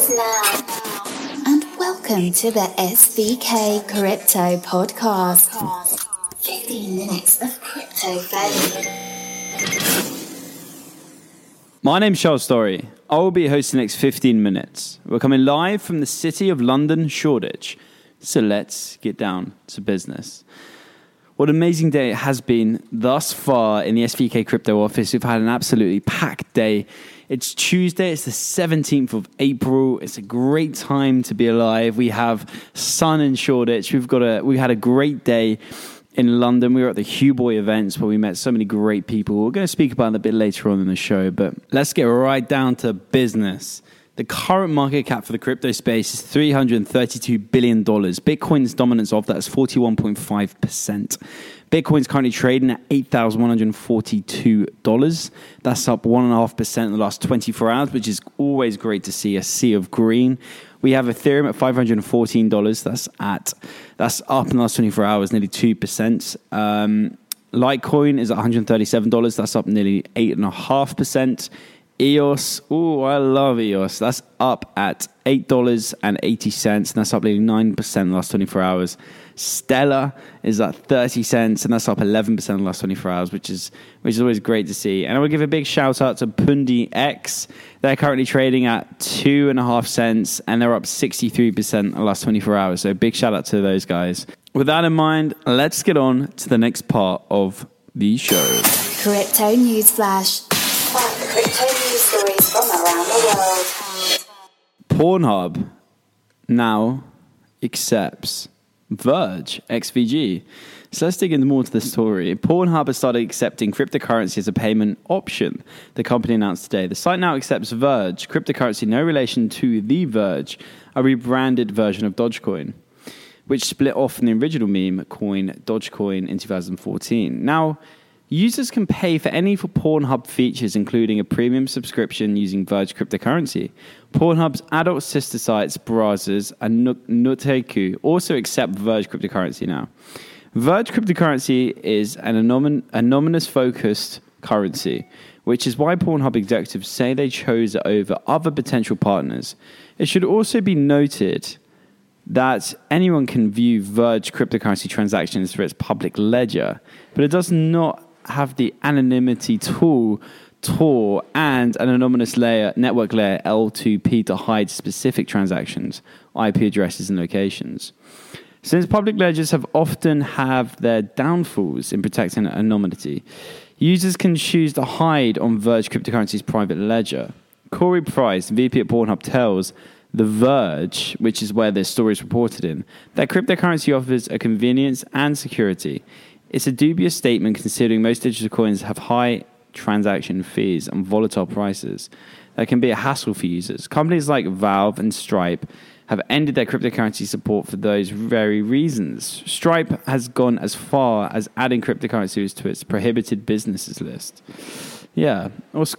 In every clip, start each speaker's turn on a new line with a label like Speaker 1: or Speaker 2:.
Speaker 1: starts now. And welcome to the SVK Crypto Podcast. 15 minutes of crypto value.
Speaker 2: My name's Charles Story. I will be hosting the next 15 minutes. We're coming live from the city of London, Shoreditch. So let's get down to business. What an amazing day it has been thus far in the SVK Crypto office. We've had an absolutely packed day. It's Tuesday, it's the 17th of April. It's a great time to be alive. We have sun in Shoreditch. We had a great day in London. We were at the Hugh Boy events where we met so many great people. We're going to speak about that a bit later on in the show, but let's get right down to business. The current market cap for the crypto space is $332 billion. Bitcoin's dominance of that is 41.5%. Bitcoin's currently trading at $8,142. That's up 1.5% in the last 24 hours, which is always great to see, a sea of green. We have Ethereum at $514. That's up in the last 24 hours, nearly 2%. Litecoin is at $137. That's up nearly 8.5%. EOS, I love EOS. That's up at $8.80, and that's up nearly 9% in the last 24 hours. Stellar is at 30 cents, and that's up 11% in the last 24 hours, which is always great to see. And I will give a big shout out to Pundi X. They're currently trading at 2.5 cents, and they're up 63% in the last 24 hours. So big shout out to those guys. With that in mind, let's get on to the next part of the show.
Speaker 1: Crypto News Flash. Crypto news stories from around the world.
Speaker 2: Pornhub now accepts Verge, XVG. So let's dig into more to the story. Pornhub has started accepting cryptocurrency as a payment option, the company announced today. The site now accepts Verge, cryptocurrency no relation to The Verge, a rebranded version of Dogecoin, which split off from the original meme coin Dogecoin in 2014. Now, users can pay for any for Pornhub features, including a premium subscription using Verge cryptocurrency. Pornhub's adult sister sites, Brazzers and Nuteku, also accept Verge cryptocurrency now. Verge cryptocurrency is an anonymous-focused currency, which is why Pornhub executives say they chose it over other potential partners. It should also be noted that anyone can view Verge cryptocurrency transactions through its public ledger, but it does not have the anonymity tool, Tor, and an anonymous network layer, L2P, to hide specific transactions, IP addresses, and locations. Since public ledgers have often have their downfalls in protecting anonymity, users can choose to hide on Verge cryptocurrency's private ledger. Corey Price, VP at Pornhub, tells The Verge, which is where this story is reported in, that cryptocurrency offers a convenience and security. It's a dubious statement considering most digital coins have high transaction fees and volatile prices that can be a hassle for users. Companies like Valve and Stripe have ended their cryptocurrency support for those very reasons. Stripe has gone as far as adding cryptocurrencies to its prohibited businesses list. Yeah, what's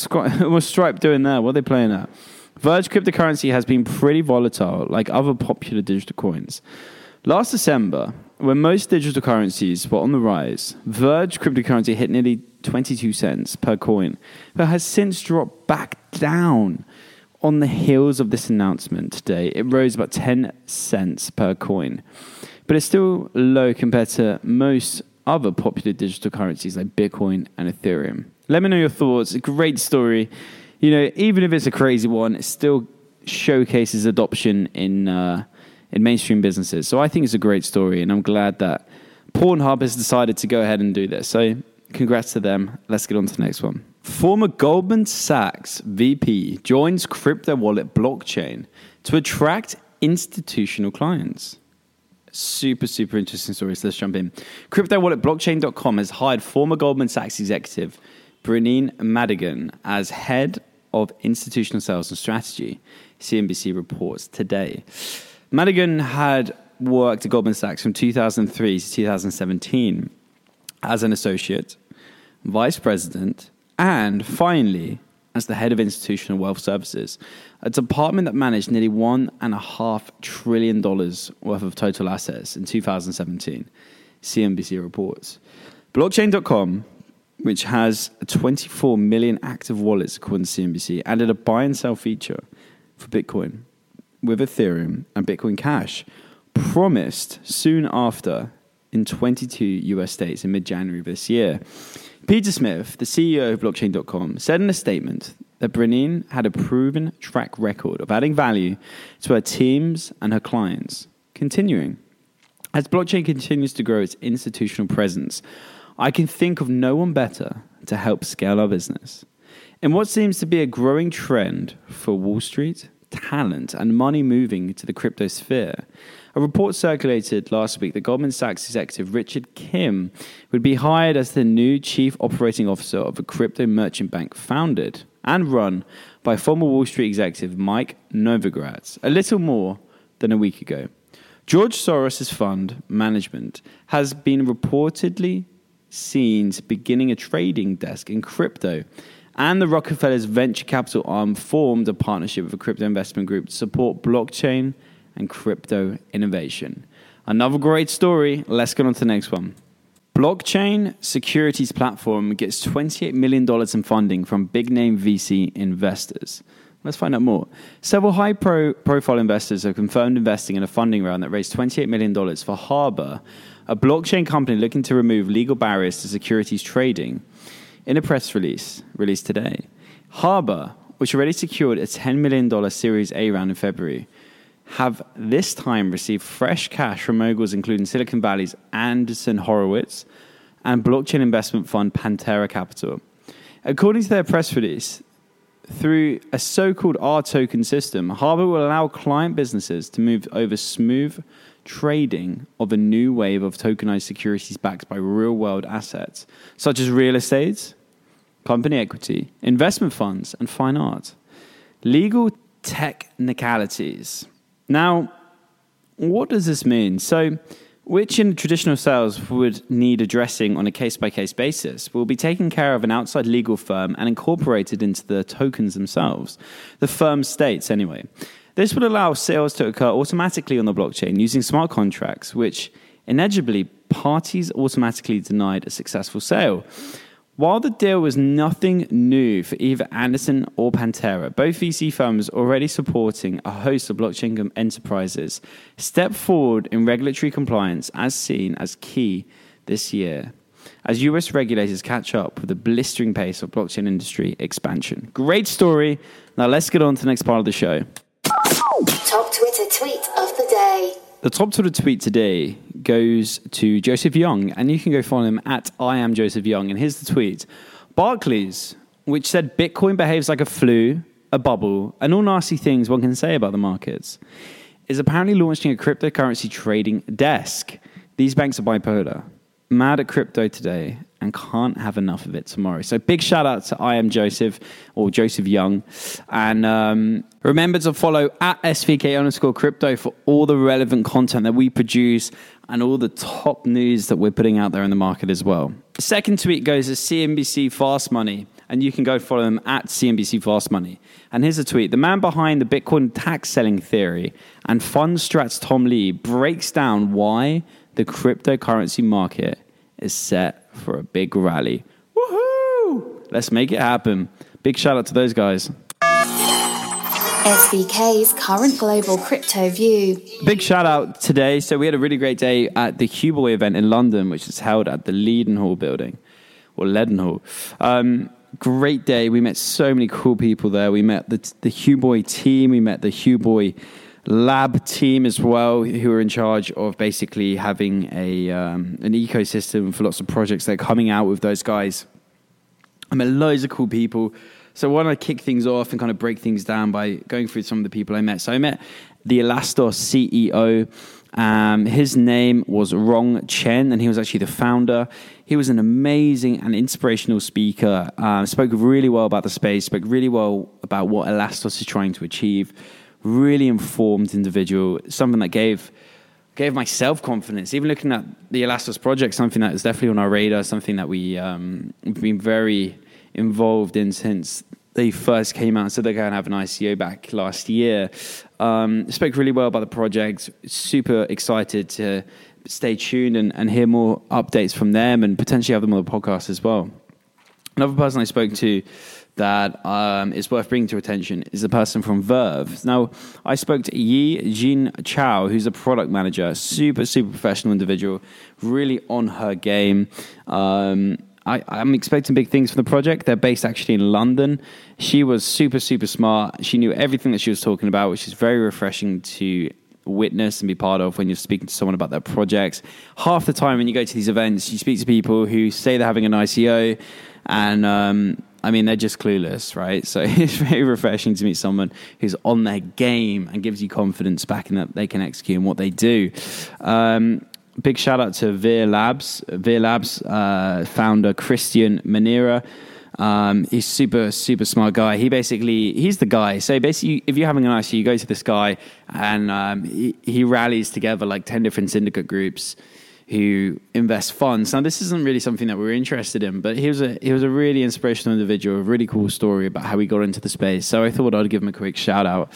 Speaker 2: Stripe doing there? What are they playing at? Verge cryptocurrency has been pretty volatile, like other popular digital coins. Last December, when most digital currencies were on the rise, Verge cryptocurrency hit nearly 22 cents per coin, but has since dropped back down. On the heels of this announcement today, it rose about 10 cents per coin, but it's still low compared to most other popular digital currencies like Bitcoin and Ethereum. Let me know your thoughts. A great story. You know, even if it's a crazy one, it still showcases adoption in mainstream businesses. So I think it's a great story, and I'm glad that Pornhub has decided to go ahead and do this. So congrats to them. Let's get on to the next one. Former Goldman Sachs VP joins crypto wallet blockchain to attract institutional clients. Super interesting story. So let's jump in. Crypto wallet blockchain.com has hired former Goldman Sachs executive Brennan Madigan as head of institutional sales and strategy, CNBC reports today. Madigan had worked at Goldman Sachs from 2003 to 2017 as an associate, vice president, and finally as the head of institutional wealth services, a department that managed nearly $1.5 trillion worth of total assets in 2017, CNBC reports. Blockchain.com, which has 24 million active wallets according to CNBC, added a buy and sell feature for Bitcoin with Ethereum and Bitcoin Cash promised soon after in 22 US states in mid-January this year. Peter Smith, the CEO of blockchain.com, said in a statement that Brennan had a proven track record of adding value to her teams and her clients. Continuing, as blockchain continues to grow its institutional presence, I can think of no one better to help scale our business. In what seems to be a growing trend for Wall Street, talent, and money moving to the crypto sphere, a report circulated last week that Goldman Sachs executive Richard Kim would be hired as the new chief operating officer of a crypto merchant bank founded and run by former Wall Street executive Mike Novogratz a little more than a week ago. George Soros' fund management has been reportedly seen beginning a trading desk in crypto, and the Rockefeller's venture capital arm formed a partnership with a crypto investment group to support blockchain and crypto innovation. Another great story. Let's get on to the next one. Blockchain securities platform gets $28 million in funding from big-name VC investors. Let's find out more. Several high-profile investors have confirmed investing in a funding round that raised $28 million for Harbor, a blockchain company looking to remove legal barriers to securities trading. In a press release released today, Harbor, which already secured a $10 million Series A round in February, have this time received fresh cash from moguls including Silicon Valley's Andreessen Horowitz and blockchain investment fund Pantera Capital. According to their press release, through a so-called R-token system, Harbor will allow client businesses to move over smooth trading of a new wave of tokenized securities backed by real-world assets, such as real estate, company equity, investment funds, and fine art. Legal technicalities. Now, what does this mean? So, which in traditional sales would need addressing on a case-by-case basis will be taken care of an outside legal firm and incorporated into the tokens themselves. The firm states, anyway. This would allow sales to occur automatically on the blockchain using smart contracts, which inegibly parties automatically denied a successful sale. While the deal was nothing new for either Andreessen or Pantera, both VC firms already supporting a host of blockchain enterprises step forward in regulatory compliance as seen as key this year, as US regulators catch up with the blistering pace of blockchain industry expansion. Great story. Now let's get on to the next part of the show.
Speaker 1: Top Twitter tweet of the day.
Speaker 2: The top Twitter tweet today goes to Joseph Young, and you can go follow him at I am Joseph Young. And here's the tweet. Barclays, which said Bitcoin behaves like a flu, a bubble, and all nasty things one can say about the markets, is apparently launching a cryptocurrency trading desk. These banks are bipolar, mad at crypto today, and can't have enough of it tomorrow. So big shout out to I am Joseph, or Joseph Young. And remember to follow at SVK_crypto for all the relevant content that we produce and all the top news that we're putting out there in the market as well. The second tweet goes to CNBC Fast Money, and you can go follow them at CNBC Fast Money. And here's a tweet. The man behind the Bitcoin tax selling theory and Fundstrat's Tom Lee breaks down why the cryptocurrency market is set for a big rally. Woohoo! Let's make it happen. Big shout out to those guys.
Speaker 1: SVK's current global crypto view.
Speaker 2: Big shout out today. So we had a really great day at the Huboy event in London, which is held at the Leadenhall building, or Leadenhall. Great day. We met so many cool people there. We met the Huboy team. We met the Huboy lab team as well, who are in charge of basically having an ecosystem for lots of projects that are coming out with those guys. I met loads of cool people. So why don't I kick things off and kind of break things down by going through some of the people I met. So I met the Elastos CEO. His name was Rong Chen, and he was actually the founder. He was an amazing and inspirational speaker, spoke really well about the space, spoke really well about what Elastos is trying to achieve. Really informed individual, something that gave myself confidence. Even looking at the Elastos project, something that is definitely on our radar, something that we've been very involved in since they first came out. So they're going to have an ICO back last year. Spoke really well about the project. Super excited to stay tuned and hear more updates from them and potentially have them on the podcast as well. Another person I spoke to that is worth bringing to attention is a person from Verve. Now, I spoke to Yi Jin Chao, who's a product manager, super professional individual, really on her game. I'm expecting big things from the project. They're based actually in London. She was super smart. She knew everything that she was talking about, which is very refreshing to witness and be part of when you're speaking to someone about their projects. Half the time when you go to these events, you speak to people who say they're having an ICO, and they're just clueless, right? So it's very refreshing to meet someone who's on their game and gives you confidence back in that they can execute in what they do. Big shout out to Veer Labs. Veer Labs founder Christian Manera. He's super smart guy. He's the guy. So basically, if you're having an ICO, you go to this guy, and he rallies together like 10 different syndicate groups who invest funds. Now, this isn't really something that we're interested in, but he was a really inspirational individual, a really cool story about how he got into the space. So I thought I'd give him a quick shout out.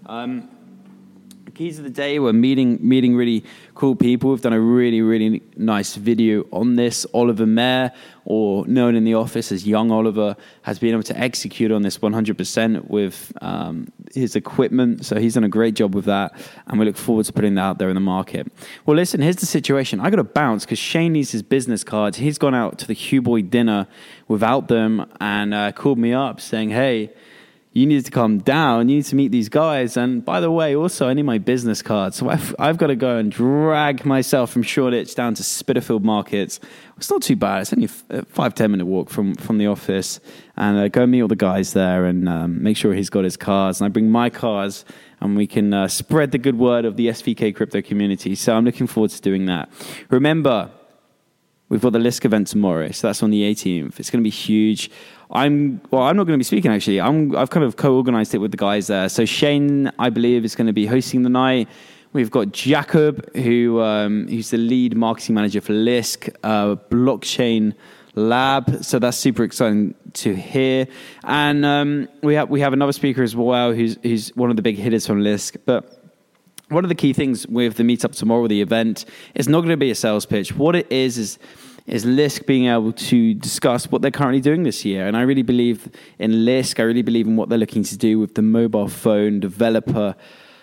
Speaker 2: Keys of the day, we're meeting really cool people. We've done a really nice video on this. Oliver Mayer, or known in the office as Young Oliver, has been able to execute on this 100% with his equipment. So he's done a great job with that, and we look forward to putting that out there in the market. Well, listen, here's the situation. I got to bounce because Shane needs his business cards. He's gone out to the Hugh Boy dinner without them and called me up saying, hey, you need to calm down. You need to meet these guys. And by the way, also, I need my business card. So I've got to go and drag myself from Shoreditch down to Spitalfield Market. It's not too bad. It's only a 5-10 minute walk from the office. And go meet all the guys there and make sure he's got his cards. And I bring my cards, and we can spread the good word of the SVK crypto community. So I'm looking forward to doing that. Remember, we've got the Lisk event tomorrow. So that's on the 18th. It's going to be huge. I'm not going to be speaking, actually. I've kind of co-organized it with the guys there. So Shane, I believe, is going to be hosting the night. We've got Jacob, who's the lead marketing manager for Lisk, blockchain lab. So that's super exciting to hear. And we have another speaker as well, who's one of the big hitters from Lisk. But one of the key things with the meetup tomorrow, the event, is not going to be a sales pitch. What it is Lisk being able to discuss what they're currently doing this year. And I really believe in Lisk. I really believe in what they're looking to do with the mobile phone developer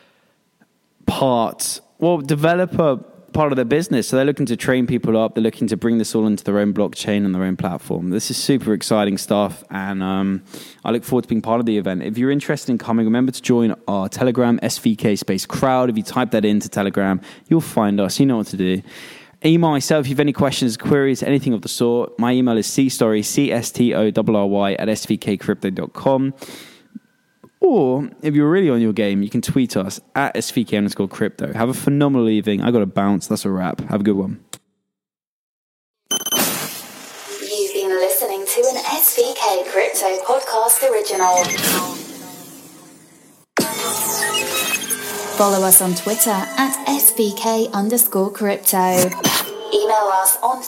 Speaker 2: part of their business. So they're looking to train people up. They're looking to bring this all into their own blockchain and their own platform. This is super exciting stuff, and I look forward to being part of the event. If you're interested in coming, remember to join our Telegram SVK Space Crowd. If you type that into Telegram, you'll find us. You know what to do. Email myself if you have any questions, queries, anything of the sort. My email is cstory, CSTORRY at svkcrypto.com. Or if you're really on your game, you can tweet us at SVK_crypto. Have a phenomenal evening. I got to bounce. That's a wrap. Have a good one.
Speaker 1: You've been listening to an SVK Crypto Podcast original. Follow us on Twitter at SVK_crypto. Email us on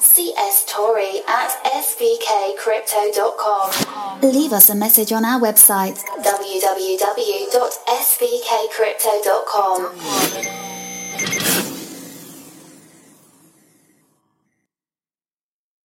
Speaker 1: cstory@svkcrypto.com. Leave us a message on our website, www.svkcrypto.com.